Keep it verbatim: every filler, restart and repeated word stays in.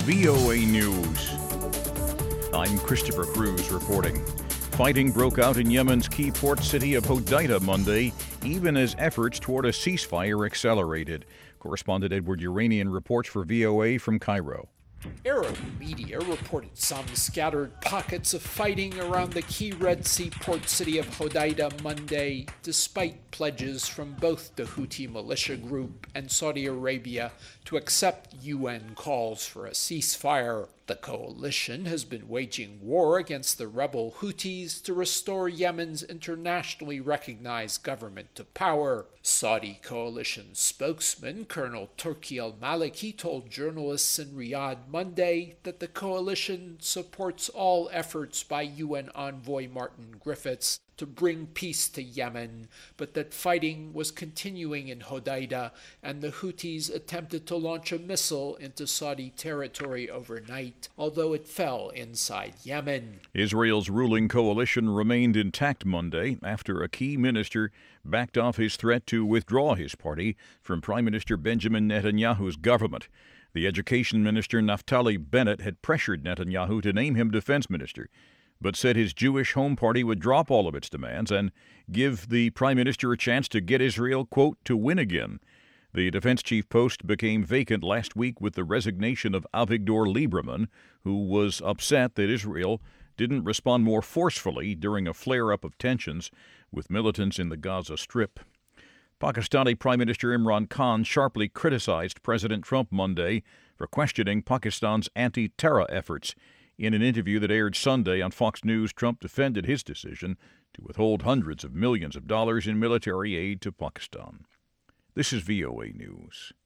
V O A News. I'm Christopher Cruz reporting. Fighting broke out in Yemen's key port city of Hodeidah Monday, even as efforts toward a ceasefire accelerated. Correspondent Edward Uranian reports for V O A from Cairo. Arab media reported some scattered pockets of fighting around the key Red Sea port city of Hodeidah Monday, despite pledges from both the Houthi militia group and Saudi Arabia to accept U N calls for a ceasefire. The coalition has been waging war against the rebel Houthis to restore Yemen's internationally recognized government to power. Saudi coalition spokesman Colonel Turki al-Maliki told journalists in Riyadh Monday that the coalition supports all efforts by U N envoy Martin Griffiths to bring peace to Yemen, but that fighting was continuing in Hodeidah and the Houthis attempted to launch a missile into Saudi territory overnight, although it fell inside Yemen. Israel's ruling coalition remained intact Monday after a key minister backed off his threat to withdraw his party from Prime Minister Benjamin Netanyahu's government. The education minister Naftali Bennett had pressured Netanyahu to name him defense minister, but said his Jewish home party would drop all of its demands and give the prime minister a chance to get Israel, quote, to win again. The defense chief post became vacant last week with the resignation of Avigdor Lieberman, who was upset that Israel didn't respond more forcefully during a flare-up of tensions with militants in the Gaza Strip. Pakistani Prime Minister Imran Khan sharply criticized President Trump Monday for questioning Pakistan's anti-terror efforts. In an interview that aired Sunday on Fox News, Trump defended his decision to withhold hundreds of millions of dollars in military aid to Pakistan. This is V O A News.